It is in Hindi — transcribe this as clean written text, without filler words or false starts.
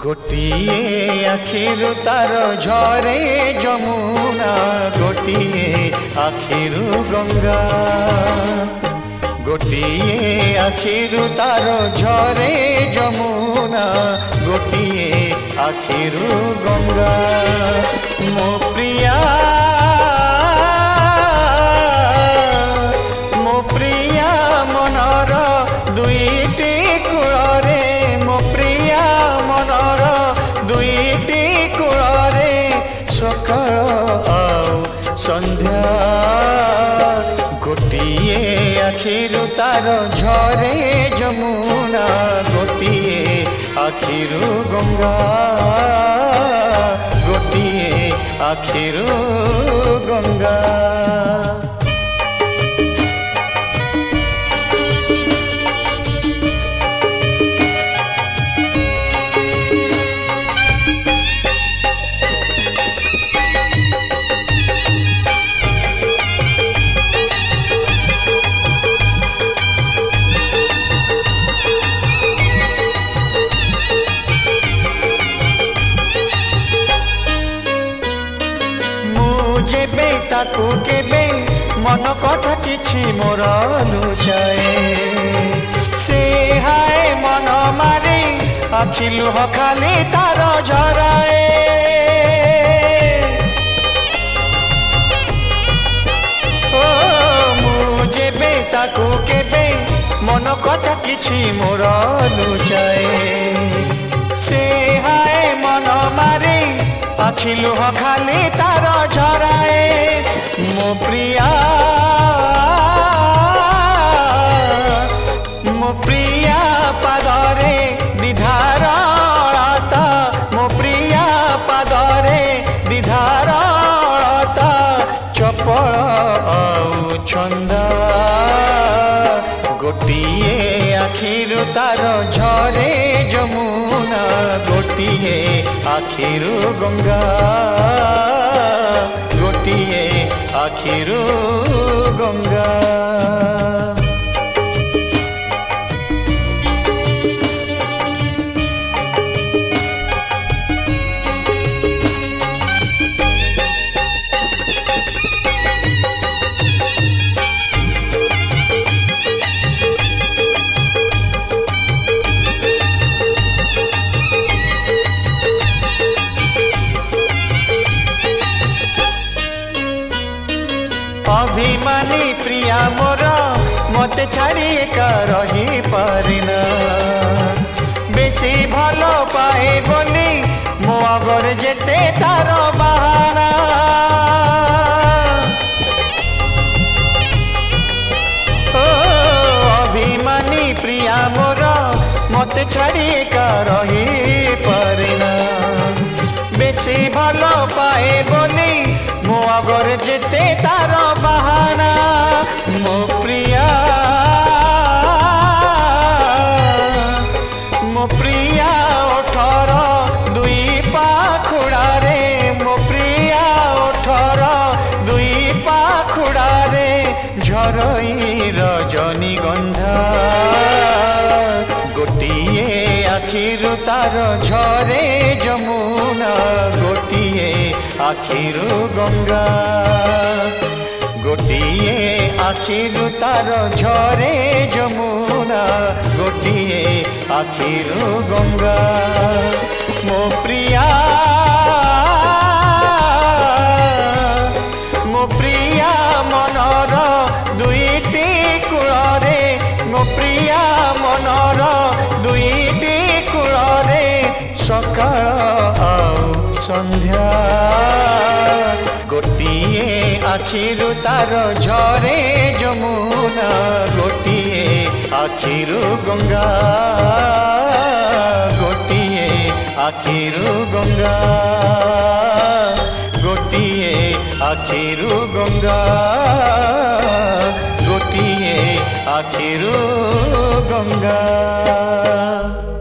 गोटिए आखिरु तार झरे जमुना गोटिए आखिरु गंगा गोटिए आखिरु तार झरे जमुना गोटिए आखिरु गंगा मो प्रिया मनर दुईटी कूଳରେ मो प्रिया मनर दुईटी कूଳରେ सकाळ आउ संध्या गोटिए आखिरु तार झरे जमुना गोटिए आखिरु गंगा गोटिए आखिरु गंगा जेबे ताकू केबे मन कथा किछि मोर लुचाए से हाय मन मारी आखि लुह खाली तार झराए ओ मु जेबे ताकू केबे मन कथा किछि मोर लुचाए से हाय मन मारी आखि लुह खाली तार झराए मो प्रिया पादरे दिधार अळता मो प्रिया पादरे दिधार अळता चपल आउ छंदा गोटिए आखिरु तार झरे जमुना गोटिए आखिरु गंगा गोटिए आखिरु गंगा अभिमानी प्रिया मोर मते छाड़ी एका रही पारिना बेसी भलो पाए बोली मो अगर जेते तार बहाना ओ अभिमानी प्रिया मोर मते छाड़ी एका रही पारिना बेसी भलो पाए बोली मो अगर जेते तार बहाना मो प्रिया ओठर दुई पाखुड़ारे मो प्रिया ओठर दुई पाखुड़ारे झरई रजनीगंधा गोटिए आखिरु तार झरे जमुना गोटिए आखिरु गंगा गोटिए आखिरु तार झरे जमुना गोटिए आखिरु गंगा मो प्रिया मनर दुईटी कूଳରେ मो प्रिया मनर दुईटी कूଳରେ सकाळ आउ संध्या गोटिए आखिरु तार झरे जमुना गोटिए आखिरु गंगा गोटिए आखिरु गंगा गोटिए आखिरु गंगा गोटिए आखिरु गंगा।